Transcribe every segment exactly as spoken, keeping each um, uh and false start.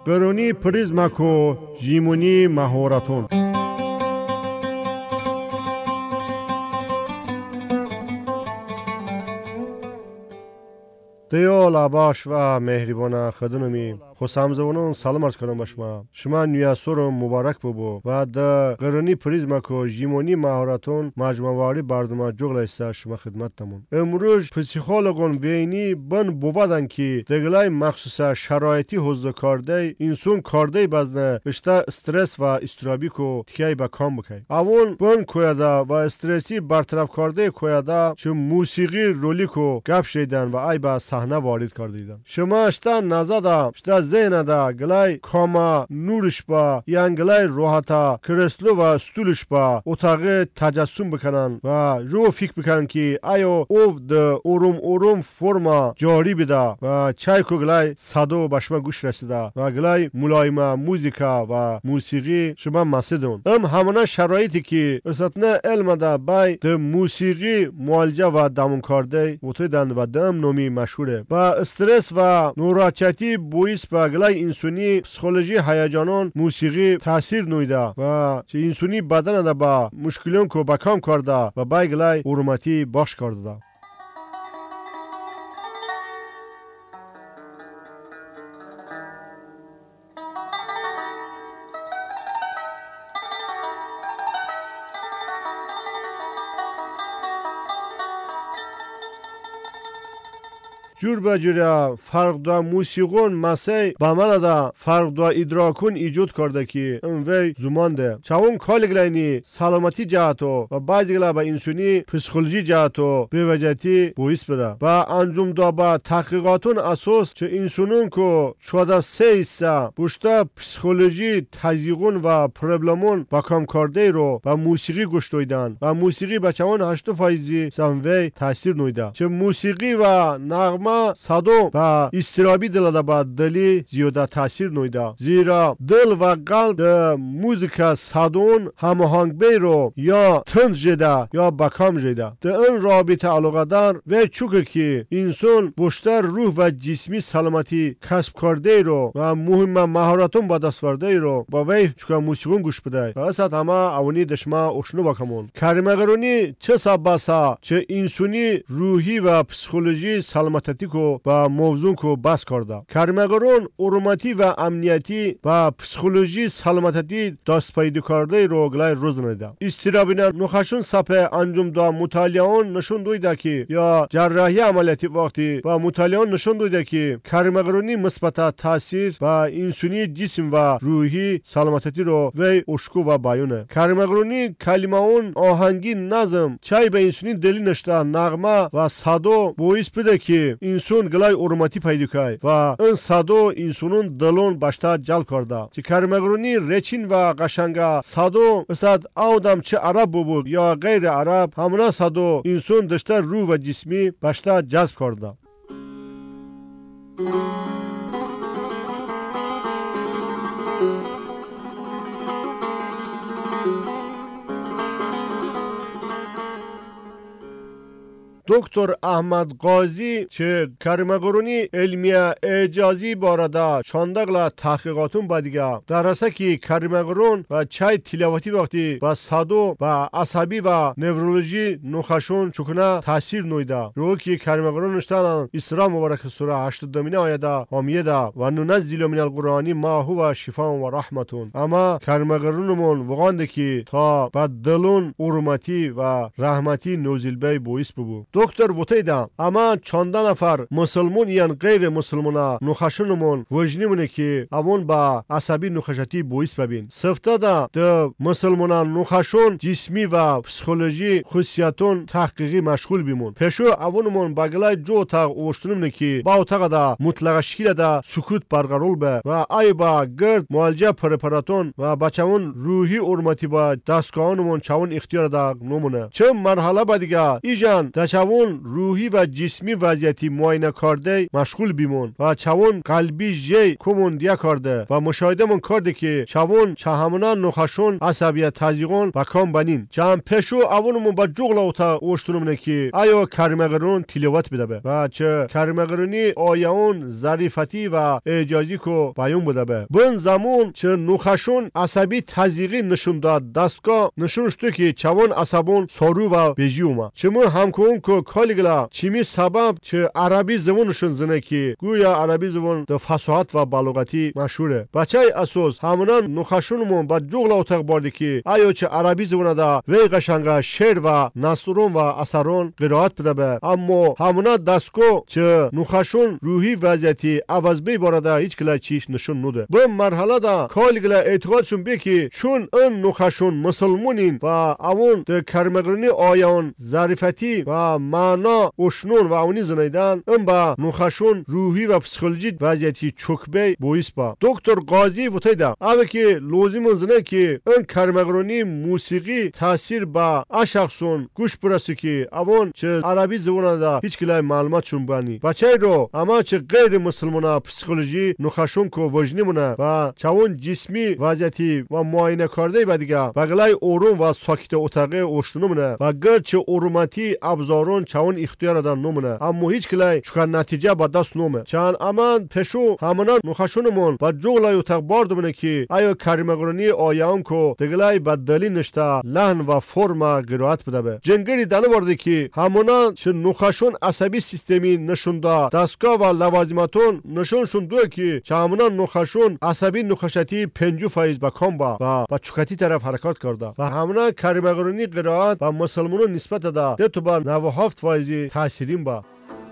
قرونی پریزماکو جیمونی مهارتون. دیال عباش و مهربان خدممی خوشامزونون سلام عرض کنم به شما. شما نیاسورم مبارک ببو و در قرونی پریزماکو جیمونی مهارتون مجموعه برنامه جغل است شما خدمتتون. امروز پسیخولوگون وینی بن بودن که دگلای مخصوص شرایطی حوزه کارده انسان کارده بزنه بیشتر استرس و استرابی کو تکی با کام بکی. اون بن کویدا و استرسی برطرف کرده کویدا چه موسیقی رولی کو گپ شیدن و ای با صحنه وارد کردیدن. شما اشتا نزدا اشتا ذهن دا گلای کاما نورش با یا گلای راحتا کرسلو و استولش با اتاق تجسم بکنن و رو فکر بکنن که آیا او د اوروم اوروم فرما جاری بده و چای کو گلای صدو بشما گوش رسیده و گلای ملایمه موزیکا و موسیقی شما مسیدون. ام همانا شرایطی که استثناء علم دا بای د موسیقی معالجه و درمان کرده وتیدن و دم نومی مشهوره. با استرس و نوراحتی بویس با گلای انسانی پسیکولوژی هیجانان موسیقی تاثیر نویده و چه انسانی بدن دا با مشکلون کو با کام کرده و با گلای اورماتی باش کرده. جور بجوره فرق دا موسیقون مسیح با من دا فرق دا ادراکون ایجود کرده که انوی زمان ده چون کالی گلینی سلامتی جهتو و بعضی گلا با انسانی پسیکولوژی جهتو به وجهتی بویس بده با انجام دا با تحقیقاتون اساس چه انسانون که چوده سه ایسا بوشتا پسیکولوژی تزیقون و پرابلمون با کام کرده رو با موسیقی گوشتویدن و موسیقی با چون هشت فایزی سنوی تاثیر نویده چه موسیقی و نغمه صدو و استرابی دل دا با دلی زیاده تاثیر نویده زیرا دل و قلب دا موزیکا صدون هماهنگ بی رو یا تند جده یا بکام جده دا این رابطه علاقه دار و چوکه که انسان بیشتر روح و جسمی سلامتی کسب کرده رو و مهم مهارتون با دست ورده رو با وی چوکه موسیقون گوش بده و اصلا همه اونی دشما اشنو بکمون کریمه قرونی چه سباسا چه انسانی روحی و پسیکولوژی سلامتی کو با موضوع کو بحث کرده. کریمه قرون اورماتی و امنیتی و پسیکولوژی سلامتی دست پیدا کرده رو گلای روز نده. استرابینا نخشون سپه انجام دا مطالعان نشون دویده که یا جراحی عملیاتی وقتی و مطالعان نشون دویده که کریمه قرونی مثبت تاثیر با انسانی جسم و روحی سلامتی رو وی اشکو و بیانه. کریمه قرونی کلمه اون آهنگی نظم چای به انسانی دلی نشته نغمه و صدو باعث بده که انسان گلای اورماتی پیدا کنه و این صدو انسانون دلون باشتا جل کرده. چه کریمه قرونی رچین و قشنگا صدو مثلا آدم چه عرب بود یا غیر عرب همونا صدو انسان داشته روح و جسمی باشتا جذب کرده. دکتر احمد قاضی چه کریمه قرونی علمیه اعجازی بارده چاندقلا تحقیقاتون بدیگه درسته که کریمه قرون و چای تلاوتی وقتی با صدو و عصبی و نورولوژی نخشون چکنه تاثیر نویده رو که کریمه قرون نشتن اسراء مبارک سوره هشتاد آیه حامیه ده و ننزل من القرآن ما هو شفاء و رحمتون اما کریمه قرونمون وقانده که تا با دلون اورماتی و رحمتی نوزیل بی بویس ببو. دکتر وتیدا اما چند نفر مسلمان یا غیر مسلمان نخشونمون وجنیمونه که اون با عصبی نخشتی بویس ببین سفته دا د مسلمان نخشون جسمی و پسیکولوژی خصوصیاتون تحقیقی مشغول بیمون پشو اونمون بغلای جو تا اوشتونمونه که با اتاق دا مطلق شکل دا سکوت برقرار به و ای با گرد معالجه پرپاراتون و بچهون روحی اورماتی با دستگاهانمون چون اختیار دا نمونه چه مرحله بعدیگه ایجان دا چون روحی و جسمی وضعیتی معاینه کرده مشغول بیمون و چون قلبی جی کومون دیا کرده و مشاهده من کرده که چون چه همونا نخشون عصبیت تزیقون و کام بنین چون پشو اونمون با جغل اوتا اوشتونمونه که آیا کرمگرون تلاوت بده به و چه کرمگرونی آیاون ظریفتی و اعجازی کو بیان بده به بن زمان چه نخشون عصبی تزیقی نشون داد دستگاه نشون شد که چون عصبون سارو و بیجی اومد چه من همکون که کالیگلا چیمی سبب چه عربی زبانشون زنه که گویا عربی زبان د فصاحت و بلاغتی مشهوره بچه اساس همونا نخشونمون با جغل اتاق بارده که آیا چه عربی زبان دا وی قشنگه شعر و نثرون و اثرون قرائت بده به اما همونا دستگاه چه نخشون روحی وضعیتی عوض بی بارده هیچ کلا چیش نشون نده به مرحله دا کالیگلا اعتقادشون بی که چون ان نخشون مسلمونین و اون د کرمگرنی آیان ظریفتی و معنا اشنون و اونی زنیدن ان با نخشون روحی و پسیکولوژی وضعیتی چوکبی بویس با دکتر قاضی وتیدا اوه که لازم زنه که ان کرمگرنی موسیقی تاثیر با اشخصون گوش برسه که اون چه عربی زبان دا هیچ کلای معلومات شون بانی بچه رو اما چه غیر مسلمانا پسیکولوژی نخشون کو وجنی مونه و چون جسمی وضعیتی و معاینه کرده بدیگه بغلای اورون و ساکت اتاقه اوشتونو مونه و گرچه اوروماتی ابزارون چون اختیار دادن نمونه اما هیچ کلای چکن نتیجه با دست نومه چون امان پشو همانا نخشونمون و جغلای اتاق باردمونه که آیا کرمگرونی آیان کو دگلای بدلی نشته لحن و فرم قرائت بده به جنگری دانه برده که همانا چه نخشون عصبی سیستمی نشونده دستگاه و لوازماتون نشون شونده که چه همانا نخشون عصبی نخشتی پنجو فایز با کام با و با چکتی طرف حرکت کرده و همانا کرمگرونی قرائت و مسلمانون نسبت ده ده تو با نو هفت فایزی تاثیرین با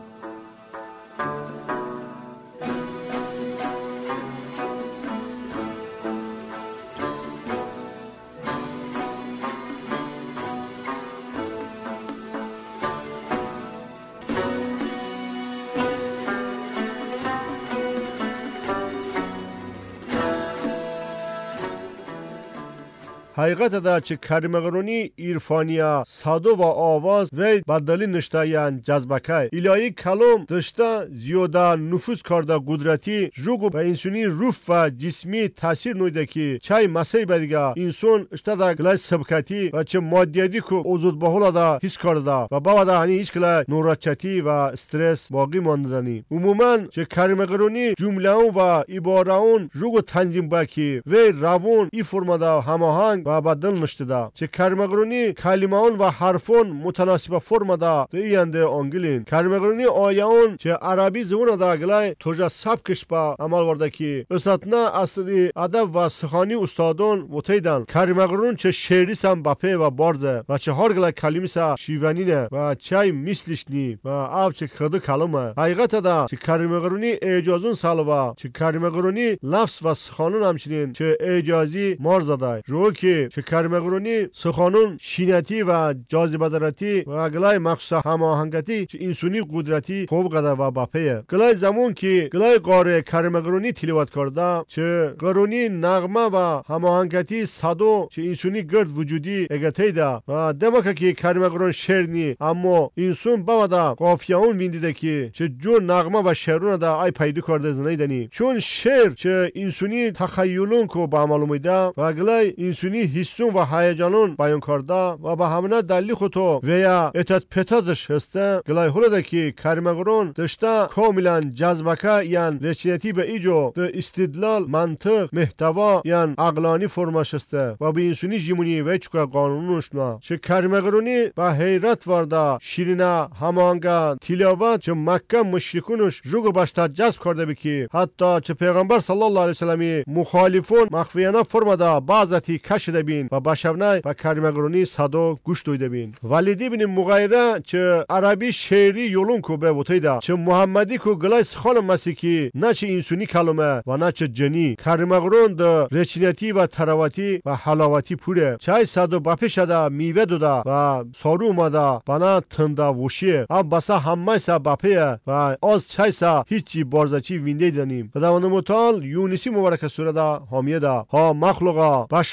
حقیقت دا چه کرمگرونی ایرفانیا سادو و آواز وی بدلی نشته یان جذبکای الهی کلام دشته زیاده نفوذ کرده قدرتی جوگو به انسانی روح و جسمی تاثیر نویده که چای مسیح بدیگه انسان اشته دا گلای سبکتی و چه مادیتی که اوزود بحولا دا حس کرده و باید دا هنی هیچ کلای نوراچتی و استرس باقی ماندنی عموما چه کرمگرونی جمله و عبارون جوگو تنظیم باکی وی روون ای فرما دا هماهنگ و بدل نشده دا چه کرمگرونی کلمه‌ان و حرفون متناسب فرم دا دیانده انگلین کرمگرونی آیاون چه عربی زبان دا گلای توجه سبکش با عمل ورده که اساتنا اصلی ادب و سخانی استادان وتیدن کرمگرون چه شعری سم بپه و بارزه و چه هر گلای کلمی سا شیوانینه و چای مثلش نی و آب چه خود کلمه حقیقت دا چه کرمگرونی اجازون سالوا چه کرمگرونی لفظ و سخانون همچنین چه اجازی مارزده رو که چه کرمگرونی سخانون شینتی و جاذبه‌دارتی و گلای مخصوص هماهنگتی چه انسانی قدرتی فوق العاده و باپیه گلای زمان که گلای قاره کرمگرونی تلاوت کرده چه قرونی نغمه و هماهنگتی صدو چه انسانی گرد وجودی اگتیده و دمکه که کرمگرون شعر نی اما انسان باودا قافیه اون ویندیده که چه جو نغمه و شعرون دا ای پیدا کرده زنیدنی چون شعر چه انسانی تخیلون کو با معلومیده و گلای انسانی حسون و هیجانون بیان کرده و به همه دلیل خودتو ویا اتت پتازش هسته گلای هلده که کرمگرون دشته کاملا جذبکه یان رچنیتی به ایجو ده استدلال منطق محتوا یان عقلانی فرماش هسته و به انسانی جیمونی و چکا قانونش نه چه کرمگرونی به حیرت ورده شیرینه همانگه تلاوت چه مکه مشرکونش جوگو باشتا جذب کرده بی که حتی چه پیغمبر صلی الله علیه وسلمی مخالفون مخفیانه فرمده بعضتی کشیده بین و باشونه و کرمگرونی صدا گوش دویده بین ولیدی بین مغایره چه عربی شعری یولون کو به وتیدا چه محمدی کو گلای سخان مسیحی نه چه انسانی کلمه و نه چه جنی کرمگرون د رچنیتی و تراوتی و حلاوتی پوره چای صدا بپشده میوه دودا و سارو اومده بنا تندا وشیه اب بسا همه سا بپیه و از چای سا هیچی بارزچی وینده دنیم و دوان متال یونسی مبارک سوره دا حامیه دا ها مخلوقا بشمت را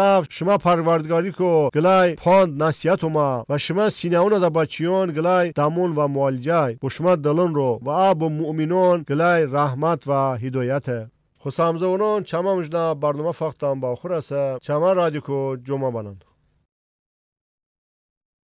نفت شما پروردگاری کو گلای پاند نصیحت ما و شما سینه‌ون دا بچیون گلای دامون و معالجه و شما دلون رو و آب مؤمنون گلای رحمت و هدایت. خسامزونون چما مجنا برنامه فقطان با آخر است. چما رادیو کو جمعه بانند.